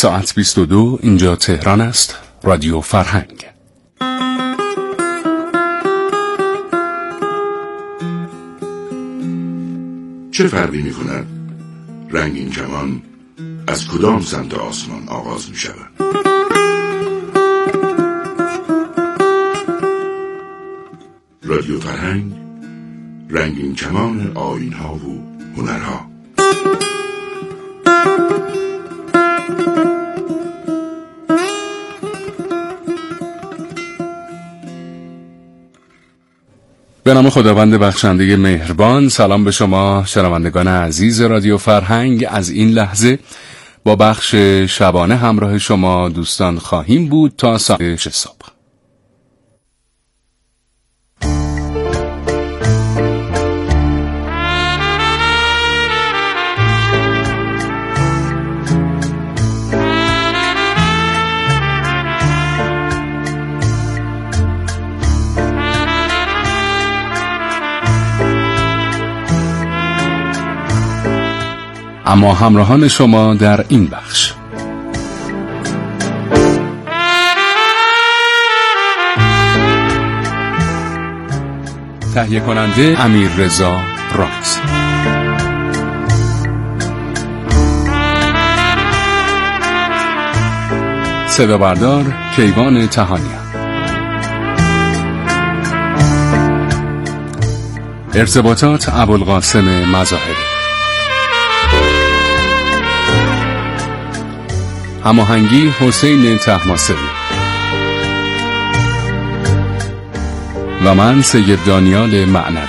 ساعت 22 اینجا تهران است. رادیو فرهنگ. چه فرقی می کند رنگین کمان از کدام سمت آسمان آغاز می شود؟ رادیو فرهنگ، رنگین کمان آیین‌ها و هنرها. به نام خداوند بخشنده مهربان. سلام به شما شنوندگان عزیز رادیو فرهنگ. از این لحظه با بخش شبانه همراه شما دوستان خواهیم بود تا ساعت 6 صبح. اما همراهان شما در این بخش تهیه کننده امیررضا رامز، صدا بردار کیوان تهانیان، ارتباطات ابوالقاسم مظاهری، هماهنگی حسین طهماسبی و من سید دانیال معنوی.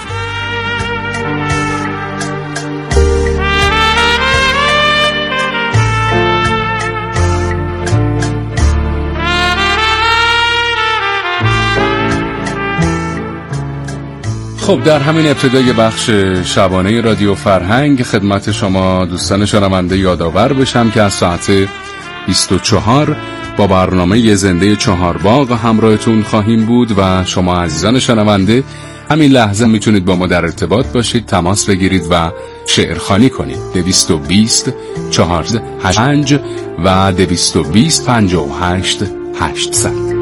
خب در همین ابتدای بخش شبانه رادیو فرهنگ خدمت شما دوستان شنونده یادآور بشم که از ساعت 24 با برنامه زنده چهارباغ همراهتون خواهیم بود و شما عزیزان شنونده همین لحظه میتونید با ما در ارتباط باشید، تماس بگیرید و شعرخوانی کنید. 220 485 و 220 58 800.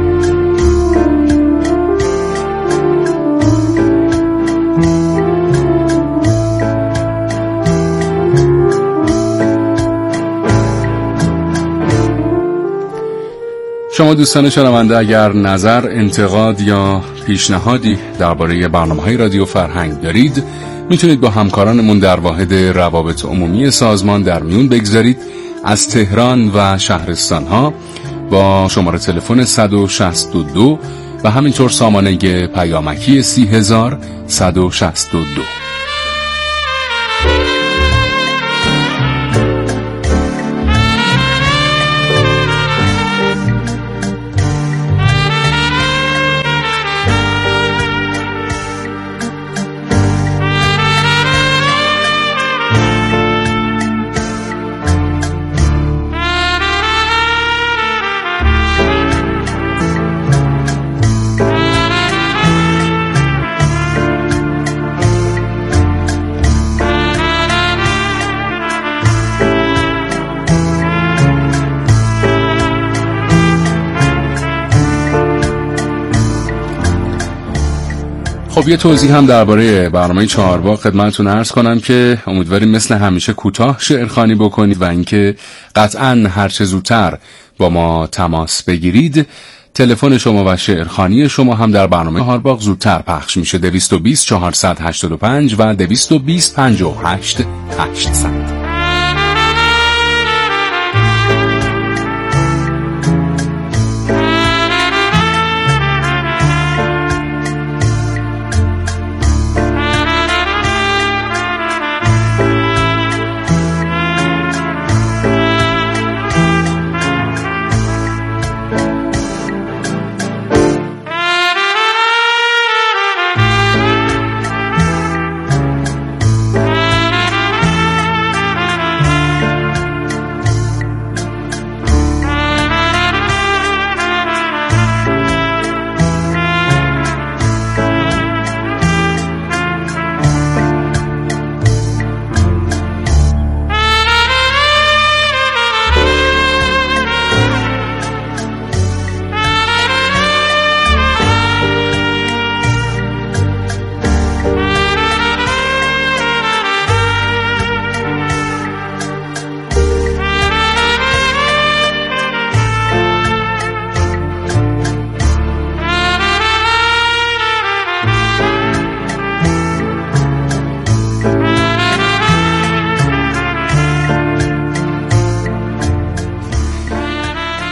شما دوستان شنونده اگر نظر، انتقاد یا پیشنهادی درباره برنامه‌های رادیو فرهنگ دارید میتونید با همکارانمون در واحد روابط عمومی سازمان در میون بگذارید. از تهران و شهرستان‌ها با شماره تلفن 162 و همینطور سامانه پیامکی 30162. خب یه توضیح هم درباره برنامه چهارباغ خدمتتون عرض کنم که امیدواریم مثل همیشه کوتاه شعرخوانی بکنید و اینکه قطعاً هر چه زودتر با ما تماس بگیرید. تلفن شما و شعرخوانی شما هم در برنامه چهارباغ زودتر پخش میشه. 220 485 و 220 58 800.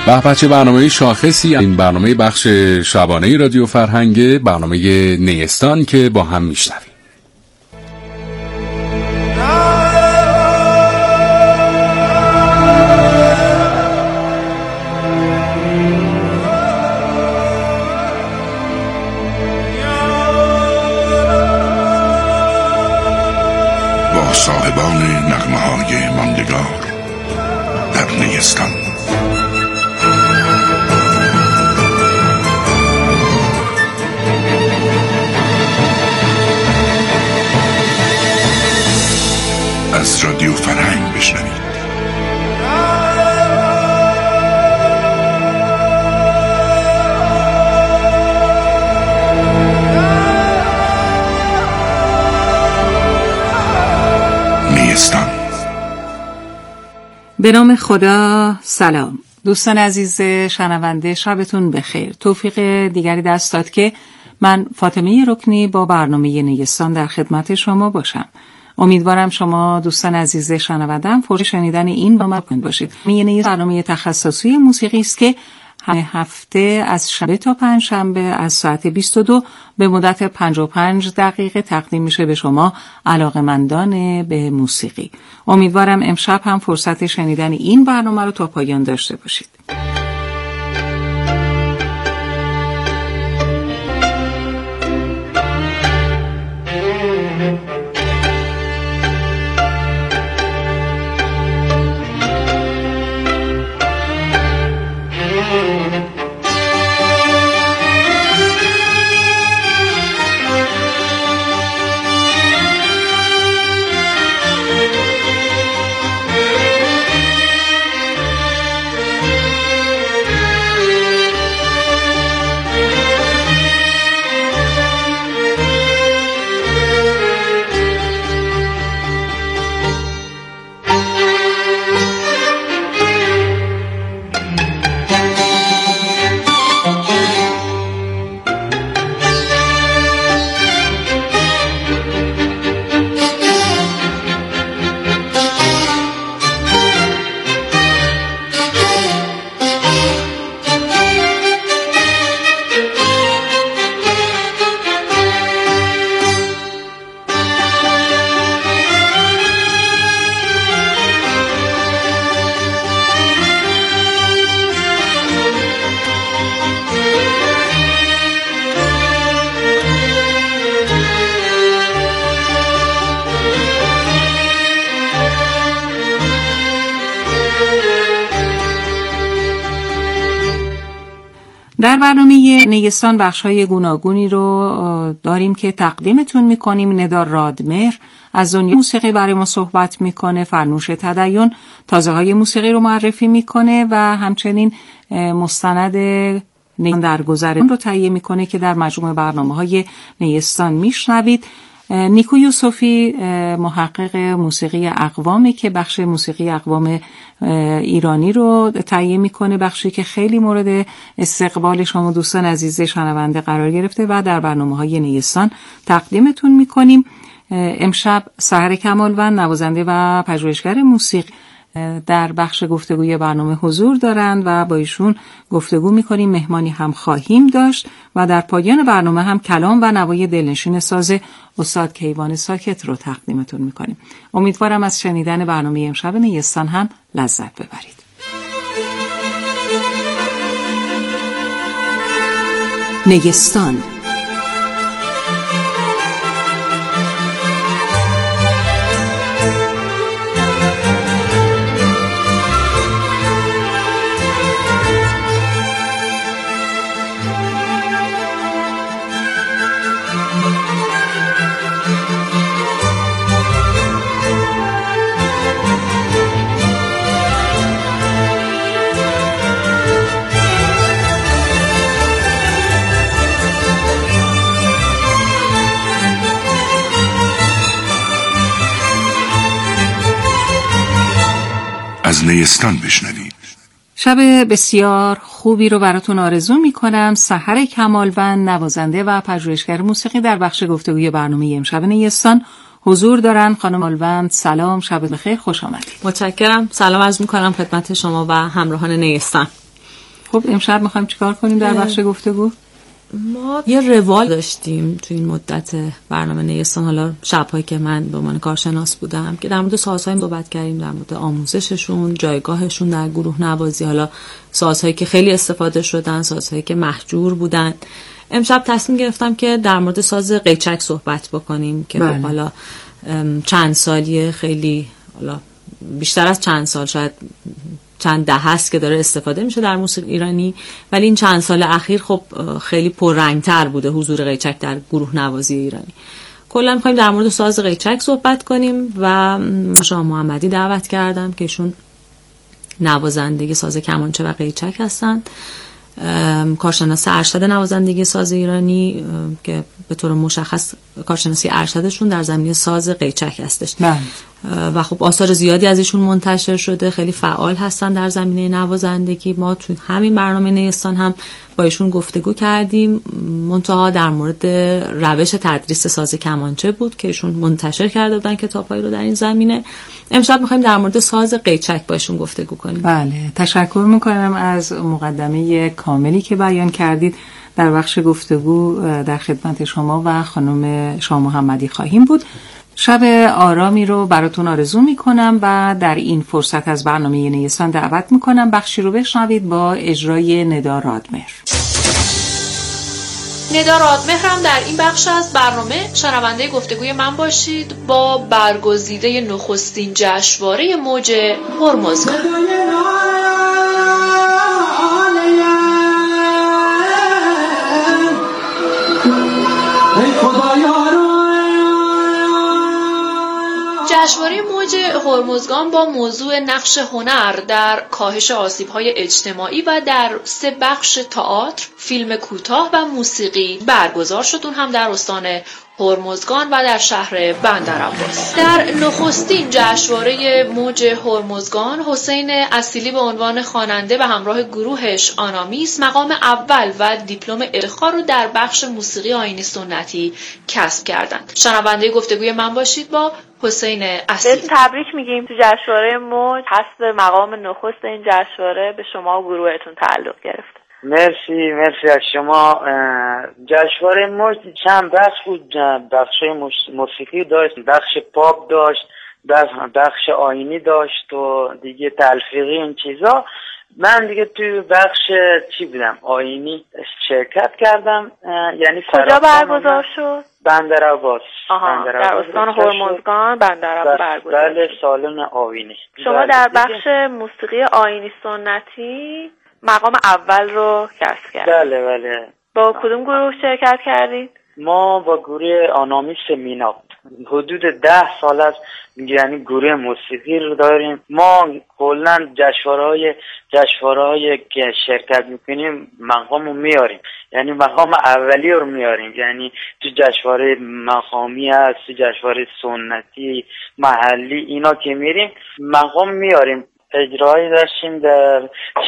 بچه برنامه شاخصی این برنامه بخش شبانه رادیو فرهنگ، برنامه نیستان که با هم میشنویم. با صاحبان نغمه‌های ماندگار در نیستان. از رادیو فرهنگ بشنوید. نیستان. به نام خدا. سلام دوستان عزیز شنونده، شبتون بخیر. توفیق دیگری دست داد که من فاطمه رکنی با برنامه نیستان در خدمت شما باشم. امیدوارم شما دوستان عزیز شنونده‌ام فرصت شنیدن این برنامه کنید باشید. این برنامه تخصصی موسیقی است که همه هفته از شنبه تا پنجشنبه از ساعت 22 به مدت 55 دقیقه تقدیم میشه به شما علاقه‌مندان به موسیقی. امیدوارم امشب هم فرصت شنیدن این برنامه رو تا پایان داشته باشید. در برنامه نیستان بخش‌های گوناگونی رو داریم که تقدیمتون می‌کنیم. ندا رادمهر از دنیای موسیقی برای ما صحبت می‌کنه، فرنوش تدین تازه‌های موسیقی رو معرفی می‌کنه و همچنین مستند نیستان در گذر رو تهیه می‌کنه که در مجموع برنامه‌های نیستان میشنوید. نیکو یوسفی محقق موسیقی اقوامی که بخش موسیقی اقوام ایرانی رو تهیه میکنه، بخشی که خیلی مورد استقبال شما دوستان عزیز شنونده قرار گرفته و در برنامه‌های نیستان تقدیمتون میکنیم. امشب سحر کمالوند نوازنده و پژوهشگر موسیقی در بخش گفتگوی برنامه حضور دارند و با ایشون گفتگو میکنیم. مهمانی هم خواهیم داشت و در پایان برنامه هم کلام و نوای دلنشین ساز استاد کیوان ساکت رو تقدیمتون میکنیم. امیدوارم از شنیدن برنامه امشب نیستان هم لذت ببرید. نیستان. از نیستان بشنوید. شب بسیار خوبی رو براتون آرزو میکنم. سحر کمالوند نوازنده و پژوهشگر موسیقی در بخش گفتگوی برنامه امشب نیستان حضور دارن. خانم کمالوند سلام، شب بخیر، خوش آمدید. متشکرم. سلام عرض میکنم خدمت شما و همراهان نیستان. خب امشب میخوایم چیکار کنیم در بخش گفتگو؟ ما یه روال داشتیم تو این مدت برنامه نیستان، حالا شب‌هایی که من به عنوان کارشناس بودم، که در مورد سازهای صحبت کردیم، در مورد آموزششون، جایگاهشون در گروه نوازی، حالا سازهایی که خیلی استفاده شدن، سازهایی که محجور بودن. امشب تصمیم گرفتم که در مورد ساز قیچک صحبت بکنیم که خب حالا چند سالیه، خیلی حالا بیشتر از چند سال، شاید چند دهه است که داره استفاده میشه در موسیقی ایرانی، ولی این چند سال اخیر خب خیلی پررنگ‌تر بوده حضور قیچک در گروه نوازی ایرانی. کلا می‌خوایم در مورد ساز قیچک صحبت کنیم و شاه محمدی دعوت کردم که ایشون نوازنده ساز کمانچه و قیچک هستند، کارشناس ارشد نوازندگی ساز ایرانی که به طور مشخص کارشناسی ارشدشون در زمینه ساز قیچک هستش. و خب آثار زیادی از ایشون منتشر شده، خیلی فعال هستن در زمینه نوازندگی. ما تو همین برنامه نیستان هم با ایشون گفتگو کردیم، منتها در مورد روش تدریس ساز کمانچه بود که ایشون منتشر کرده بودن کتاب‌هایی رو در این زمینه. امشب می‌خوایم در مورد ساز قیچک با ایشون گفتگو کنیم. بله، تشکر می‌کنم از مقدمه کاملی که بیان کردید. در بخش گفتگو در خدمت شما و خانم شاه محمدی خواهیم بود. شب آرامی رو براتون آرزو میکنم و در این فرصت از برنامه نیستان دعوت میکنم بخشی رو بشنوید با اجرای ندا رادمهر. ندا رادمهر هم در این بخش از برنامه شنونده گفتگوی من باشید با برگزیده نخستین جشنواره موج هرمزگان. جشنواره موج هرمزگان با موضوع نقش هنر در کاهش آسیب‌های اجتماعی و در 3 بخش تئاتر، فیلم کوتاه و موسیقی برگزار شد، اون هم در استان هرمزگان و در شهر بندرعباس. در نخستین جشنواره موج هرمزگان حسین اصیلی به عنوان خواننده و همراه گروهش آنامیس مقام اول و دیپلم افتخار رو در بخش موسیقی آیینی سنتی کسب کردند. شنونده گفتگوی من باشید با حسین اصیلی. تبریک میگیم تو جشنواره موج، حسب مقام نخست این جشنواره به شما و گروهتون تعلق گرفت. مرسی از شما. جشنواره موج چند بخش بود، بخش موسیقی داشت، بخش پاپ داشت، بخش آیینی داشت و دیگه تلفیقی این چیزا. من دیگه تو بخش چی بودم، آیینی شرکت کردم. یعنی کجا برگزار شد؟ بندرعباس. در استان هرمزگان بندرعباس برگزار. بله، سالن آیینی. شما در بخش موسیقی آیینی سنتی مقام اول رو کسب کردید. بله. با کدوم گروه شرکت کردید؟ ما با گروه آنامیس مینا حدود 10 سال است، یعنی گروه موسیقی رو داریم. ما کلا جشنواره‌های که شرکت میکنیم مقام رو میاریم، یعنی مقام اولی رو میاریم. یعنی تو جشنواره مقامی هست، تو جشنواره سنتی محلی، اینا که میریم مقام میاریم. اجرایی داشتیم در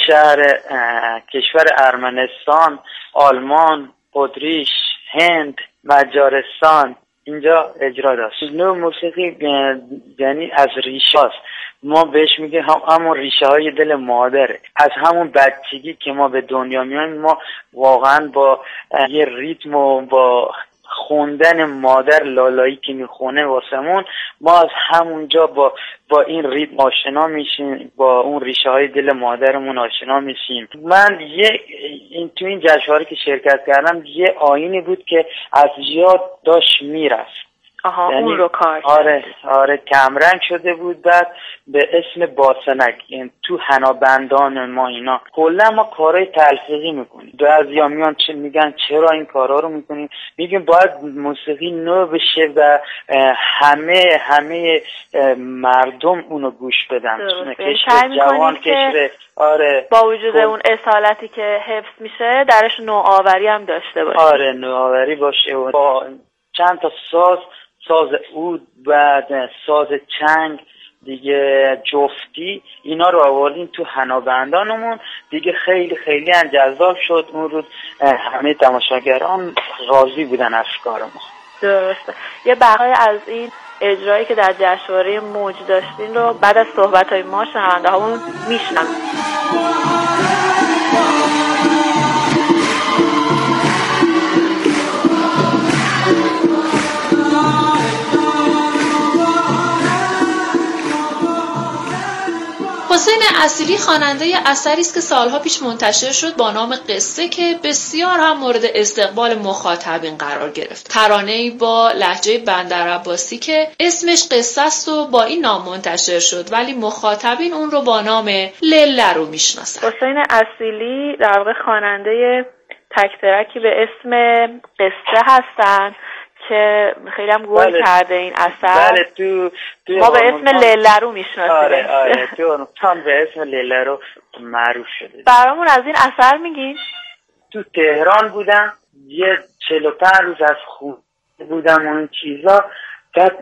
کشور ارمنستان، آلمان، اتریش، هند، مجارستان، اینجا اجرا داشت. نوع موسیقی یعنی از ریشه است. ما بهش میگیم همون ریشه های دل مادره. از همون بچگی که ما به دنیا میایم، ما واقعا با یه ریتم و با خوندن مادر لالایی که میخونه واسمون، ما از همونجا با این ریتم آشنا میشیم، با اون ریشه های دل مادرمون آشنا میشیم. من تو این جشنواره که شرکت کردم یه آیینی بود که از یاد داشت میرفت. یعنی اون رو کار آره کمرنگ شده بود. بعد به اسم باسنک، یعنی تو حنابندان ما اینا کلا ما کارهای تلفیقی میکنیم. بعضیا میان میگن چرا این کارا رو میکنیم؟ میگیم باید موسیقی نو بشه و همه مردم اونو گوش بدن، کشور جوان، کشور با وجود اون اصالتی که حفظ میشه درش نوآوری هم داشته باشه. نوآوری باشه با چند تا ساز عود و ساز چنگ دیگه، جفتی، اینا رو آوردیم تو حنابندانمون دیگه. خیلی جذاب شد. اون روز همه تماشاگران راضی بودن از کار ما. درسته. یه بخشی از این اجرایی که در جشنواره موج داشتین رو بعد از صحبت‌های ما شنونده هامون میشنن. حسین اصیلی خواننده اثری است که سالها پیش منتشر شد با نام قصه که بسیار هم مورد استقبال مخاطبین قرار گرفت. ترانه‌ای با لهجه بندرعباسی که اسمش قصه است و با این نام منتشر شد، ولی مخاطبین اون رو با نام لیلا رو میشناسن. حسین اصیلی در واقع خواننده تک ترکی به اسم قصه هستن که خیلی هم گل کرده این اثر. بله تو ما به اسم لیلا رو میشناسیم. آره تو به اسم لیلا رو معروف شده. برامون از این اثر میگین؟ تو تهران بودم، یه 45 روز از خونه بودم اون چیزا، بعد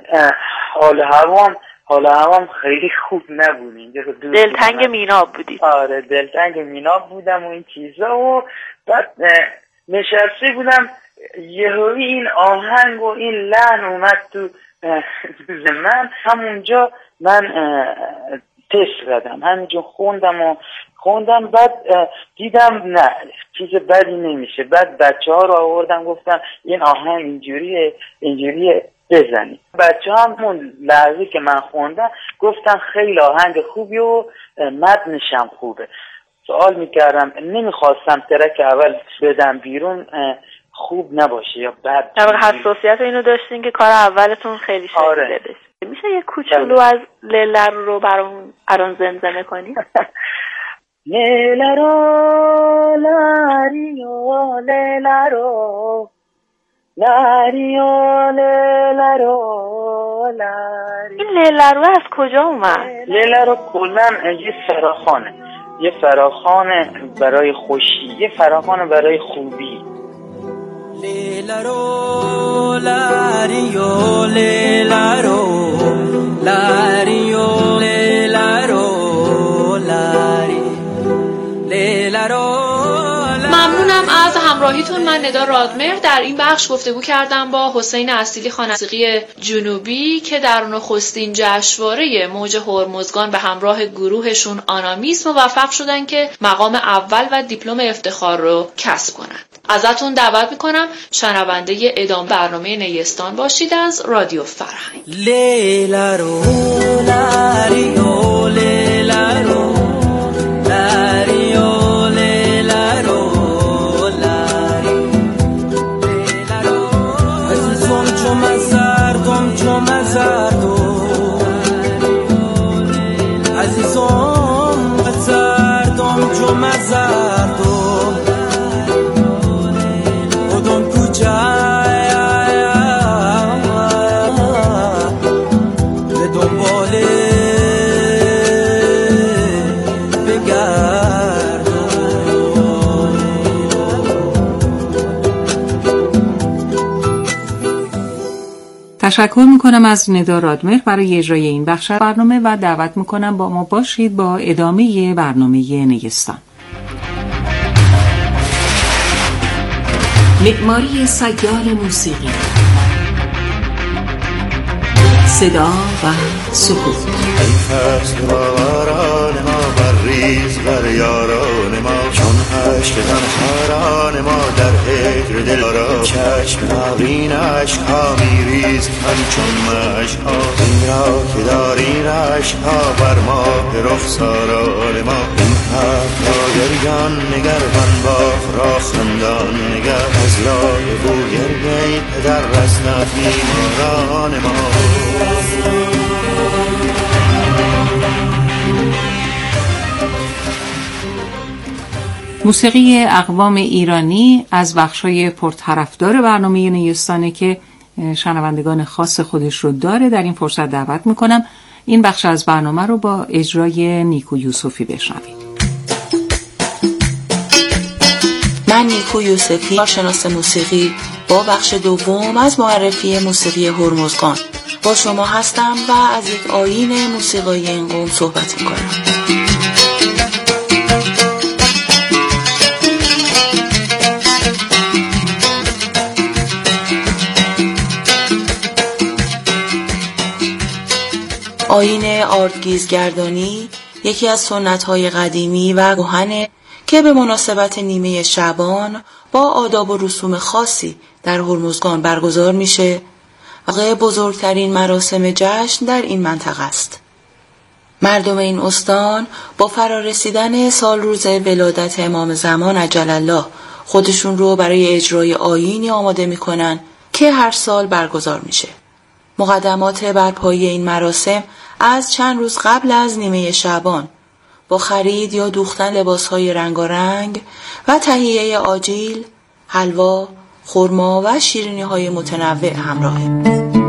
حال هوام خیلی خوب نبود. اینجا دلتنگ میناب بودید؟ آره دلتنگ میناب بودم و این چیزا، و بعد نشسته بودم یهویی این آهنگ و این لحن اومد تو من. همونجا من تست زدم، همینجا خوندم بعد دیدم نه چیز بدی نمیشه. بعد بچه ها رو آوردم گفتم این آهنگ اینجوریه بزنی. بچه ها همون لحظه که من خوندم گفتن خیلی آهنگ خوبی و متنشم خوبه. سوال میکردم، نمیخواستم ترک اول بدم بیرون خوب نباشه یا بد. در حساسیت اینو داشتین که کار اولتون خیلی شدیده بشه. میشه یه کوچولو از لیلا رو برامون الان زمزمه کنی؟ لیلا رو لاریو لیلا رو لاریو لیلا رو لاری. این لیلا رو از کجا اومد؟ لیلا رو کلن یه فراخانه برای خوشی، یه فراخانه برای خوبی. لیلا رو لاریو لیلا رو لاریو لیلا رو لاری لیلا رو. ممنونم از همراهیتون. من ندا رادمهر در این بخش گفتگو کردم با حسین اصیلی، خواننده موسیقی جنوبی که در نخستین جشنواره موج هرمزگان به همراه گروهشون آنامیس موفق شدن که مقام اول و دیپلم افتخار رو کسب کنند. ازتون دعوت میکنم شنونده ادامه برنامه نیستان باشید از رادیو فرهنگ. لیلا رو لاریو لیلا رو لاریو لیلا رو لاری لیلا رو. عزیزم چو مزردم چو مزردم عزیزم مزردم چو مزردم تشکر میکنم از ندا رادمهر برای اجرای این بخش برنامه و دعوت میکنم با ما باشید با ادامه برنامه نیستان. معماری سیال موسیقی، صدا و سکوت. ای فصل باران ما بریز بر یاران ما، چون عشق غمخواران ما در هجر دلارا. چشم ناقین عشقها میریز همچون مشکها، این را که دارین عشقها بر ماه رخساران ما. این حق را گریان نگر بنباخ را خندان نگر، از لای بو گرگه پدر رسنت بیماران ما. موسیقی اقوام ایرانی از بخشای پرطرفدار برنامه نیستانه که شنوندگان خاص خودش رو داره. در این فرصت دعوت میکنم این بخش از برنامه رو با اجرای نیکو یوسفی بشنوید. من نیکو یوسفی، کارشناس موسیقی، با بخش دوم از معرفی موسیقی هرمزگان با شما هستم و از یک آیین موسیقی این قوم صحبت میکنم. آیین آردگیزگردانی یکی از سنت‌های قدیمی و کهنه که به مناسبت نیمه شعبان با آداب و رسوم خاصی در هرمزگان برگزار میشه و بزرگترین مراسم جشن در این منطقه است. مردم این استان با فرارسیدن سال روز ولادت امام زمان عجل الله خودشون رو برای اجرای آیینی آماده میکنن که هر سال برگزار میشه. مقدمات برپایی این مراسم از چند روز قبل از نیمه شعبان با خرید یا دوختن لباسهای رنگارنگ و تهیه آجیل، حلوا، خرما و شیرینی‌های متنوع همراهه.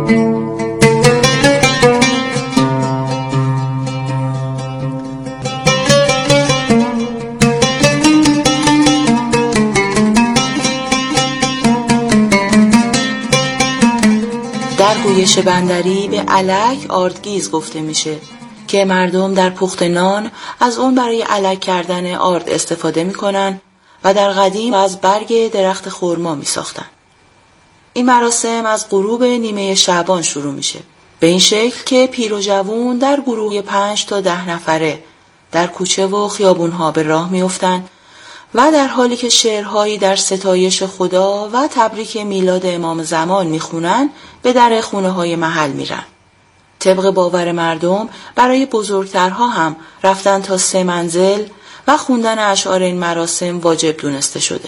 در گویش بندری به الک آردگیز گفته میشه که مردم در پخت نان از اون برای الک کردن آرد استفاده میکنن و در قدیم از برگ درخت خرما میساختن. این مراسم از غروب نیمه شعبان شروع میشه، به این شکل که پیر و جوون در گروه 5 تا 10 نفره در کوچه و خیابونها به راه میافتن و در حالی که شعرهایی در ستایش خدا و تبریک میلاد امام زمان میخونن به در خونه های محل میرن. طبق باور مردم برای بزرگترها هم رفتن تا 3 منزل و خوندن اشعار این مراسم واجب دونسته شده.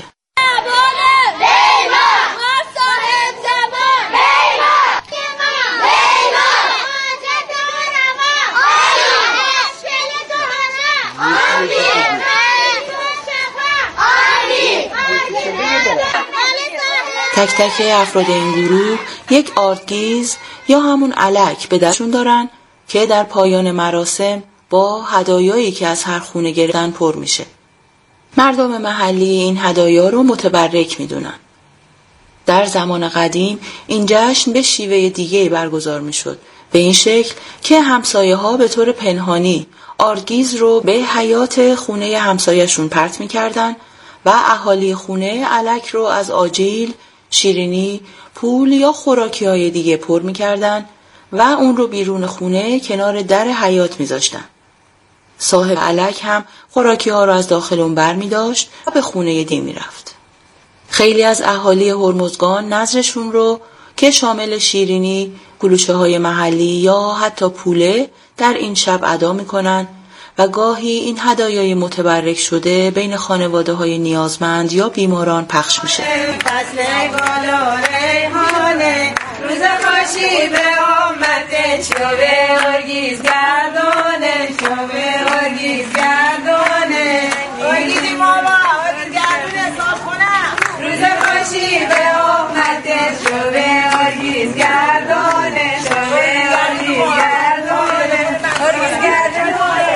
تک تک افراد این گروه یک آردگیز یا همون الک به دستشون دارن که در پایان مراسم با هدایایی که از هر خونه گرفتن پر میشه. مردم محلی این هدایا رو متبرک میدونن. در زمان قدیم این جشن به شیوه دیگه برگزار میشد، به این شکل که همسایه ها به طور پنهانی آردگیز رو به حیاط خونه همسایه‌شون پرت میکردن و اهالی خونه الک رو از آجیل، شیرینی، پول یا خوراکی های دیگه پر میکردن و اون رو بیرون خونه کنار در حیاط میذاشتن. صاحب الک هم خوراکی ها رو از داخل اون بر میداشت و به خونه دی میرفت. خیلی از اهالی هرمزگان نظرشون رو که شامل شیرینی، کلوچه های محلی یا حتی پوله در این شب ادا میکنن و گاهی این هدایای متبرک شده بین خانواده های نیازمند یا بیماران پخش میشه. فصل گل و ریحانه روز خوشی به آمده شوه ارگیز گردانه شوه ارگیز گردانه ارگیزی ماما ارگیز گردونه صاحبونه روز خوشی به آمده شوه ارگیز گردانه شوه ارگیز گردانه ارگیز گردانه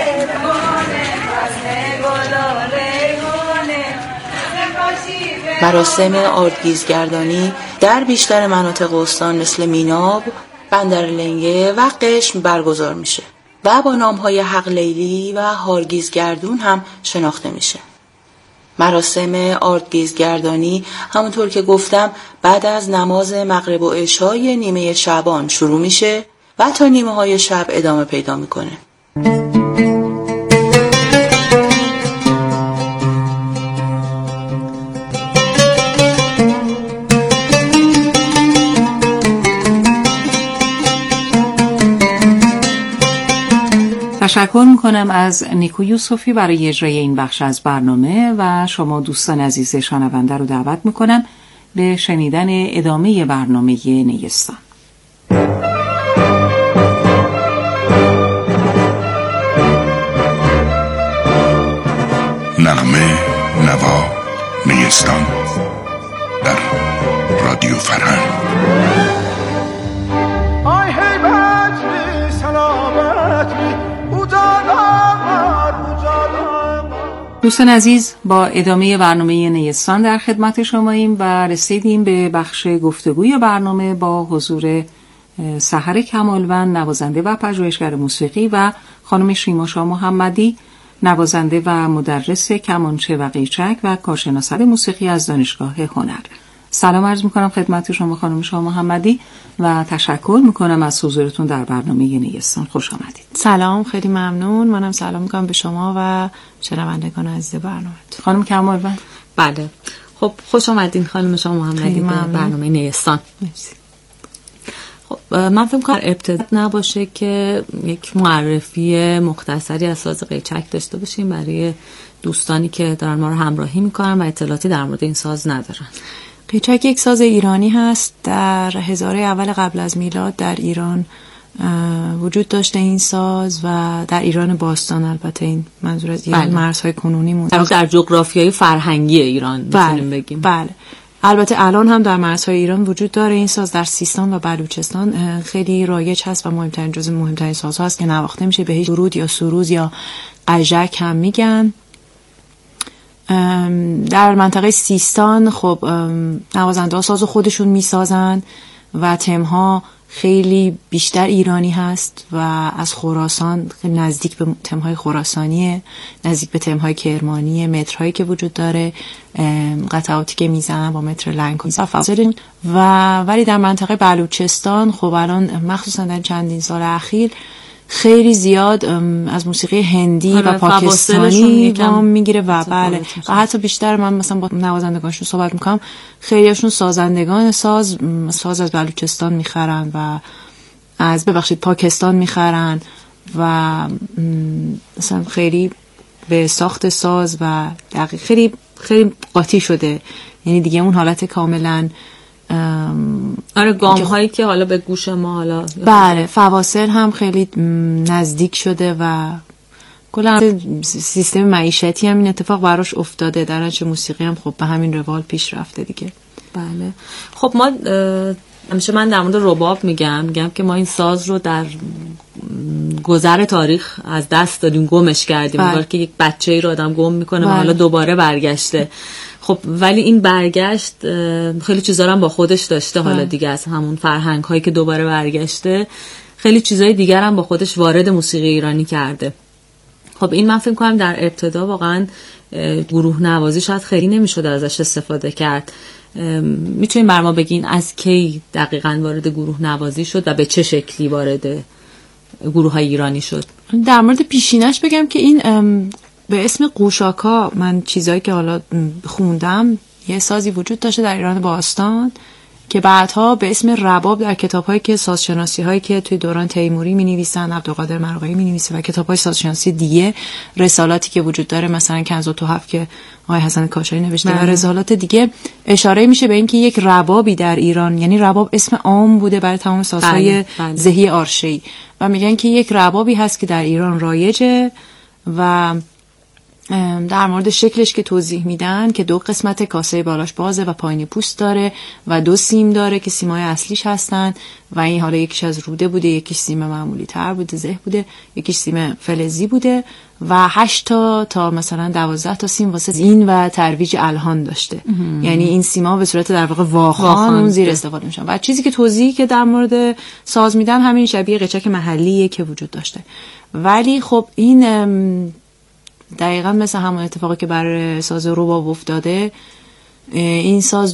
مراسم آردگیزگردانی در بیشتر مناطق استان مثل میناب، بندرلنگه و قشم برگزار میشه و با نامهای حق لیلی و هارگیزگردون هم شناخته میشه. مراسم آردگیزگردانی همونطور که گفتم بعد از نماز مغرب و عشای نیمه شعبان شروع میشه و تا نیمه های شب ادامه پیدا میکنه. تشکر میکنم از نیکو یوسفی برای اجرای این بخش از برنامه و شما دوستان عزیز شنونده رو دعوت میکنم به شنیدن ادامه برنامه نیستان. نغمه نوا نیستان در رادیو فرهنگ. دوستان عزیز، با ادامه برنامه نیستان در خدمت شماییم و رسیدیم به بخش گفتگوی برنامه با حضور سحر کمالوند، نوازنده و پژوهشگر موسیقی، و خانم شیماشا محمدی، نوازنده و مدرس کمانچه و قیچک و کارشناس موسیقی از دانشگاه هنر. سلام عرض میکنم خدمت شما خانم شاه محمدی و تشکر میکنم از حضورتون در برنامه نیستان. خوش آمدید. سلام، خیلی ممنون. منم سلام میکنم به شما و شنوندگان عزیز برنامه. خانم کمالوند. بله، خب خوش آمدین خانم شاه محمدی به برنامه نیستان. مرسی. خب من فکر کنم ابتدا نباشه که یک معرفی مختصری از ساز قیچک داشته باشیم برای دوستانی که دارن ما رو همراهی میکنن و اطلاعاتی در مورد این ساز ندارن. قیچک یک ساز ایرانی هست. در هزاره اول قبل از میلاد در ایران وجود داشته این ساز و در ایران باستان، البته این منظور از ایران مرزهای کنونی مون در جغرافیای فرهنگی ایران میتونیم بگیم. بله. البته الان هم در مرزهای ایران وجود داره این ساز. در سیستان و بلوچستان خیلی رایج هست و مهمترین جزو مهمترین سازها هست که نواخته میشه. بهش درود یا سروز یا قژک هم میگن. در منطقه سیستان خب نوازنده سازو خودشون میسازن و تمها خیلی بیشتر ایرانی هست و از خراسان نزدیک به تمهای خراسانیه، نزدیک به تمهای کرمانیه، مترهایی که وجود داره، قطعاتی که میزنن با متر لنگ و ولی در منطقه بلوچستان خب الان مخصوصا در چندین سال اخیر خیلی زیاد از موسیقی هندی و پاکستانی وام میگیره و بله و حتی بیشتر من مثلا با نوازندگانشون صحبت میکنم، خیلیشون سازندگان ساز از بلوچستان میخرن و از پاکستان میخرن و مثلا خیلی به ساخت ساز و دقیق خیلی قاطی شده، یعنی دیگه اون حالت کاملا گام هایی که حالا به گوش ما حالا بله فواصل هم خیلی نزدیک شده و کلا سیستم معیشتی هم این اتفاق براش افتاده، در نتیجه موسیقی هم خب به همین روال پیش رفته دیگه. بله خب ما همیشه من در مورد رباب میگم که ما این ساز رو در گذر تاریخ از دست دادیم، گمش کردیم، انگار که یک بچه‌ای رو آدم گم میکنه و حالا دوباره برگشته. خب ولی این برگشت خیلی چیزا هم با خودش داشته، حالا دیگه از همون فرهنگ هایی که دوباره برگشته خیلی چیزای دیگر هم با خودش وارد موسیقی ایرانی کرده. خب این من فکر کنم در ابتدا واقعا گروه نوازی شاید خیلی نمیشد ازش استفاده کرد. میتونین بر ما بگین از کی دقیقاً وارد گروه نوازی شد و به چه شکلی وارد گروه های ایرانی شد؟ در مورد پیشینش بگم که این به اسم قوشاکا، من چیزایی که حالا خوندم، یه سازی وجود داشته در ایران باستان که بعدها به اسم رباب در کتاب‌هایی که سازشناسی هایی که توی دوران تیموری می‌نویسن، عبدالقادر مرغایی می‌نویسه و کتاب‌های سازشناسی دیگه، رسالاتی که وجود داره مثلا کنز و تحف که آقای حسن کاشانی نوشته و رسالات دیگه، اشاره میشه به اینکه یک ربابی در ایران، یعنی رباب اسم عام بوده برای تمام سازهای زهی آرشه‌ای و میگن که یک ربابی هست که در ایران رایجه و در مورد شکلش که توضیح میدن که 2 قسمت، کاسه بالاش بازه و پایینی پوست داره و 2 سیم داره که سیمای اصلیش هستن و این حالا یکیش از روده بوده، یکیش سیم معمولی تر بوده زه بوده، یکیش سیم فلزی بوده و 8 تا مثلا 12 تا سیم واسه این و ترویج الحان داشته. یعنی این سیما به صورت در واقع واخوان اون زیر استفاده میشن و چیزی که توضیحی که در مورد ساز میدن همین شبیه قیچک محلیه که وجود داشته. ولی خب این دقیقاً مثل همون اتفاقی که برای ساز رباب افتاده، این ساز